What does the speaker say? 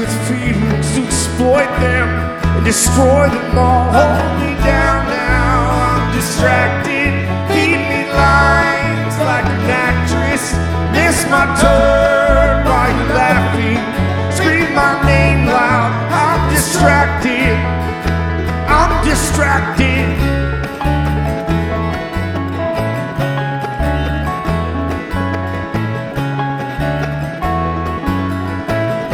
with feelings to exploit them and destroy them all. Hold me down.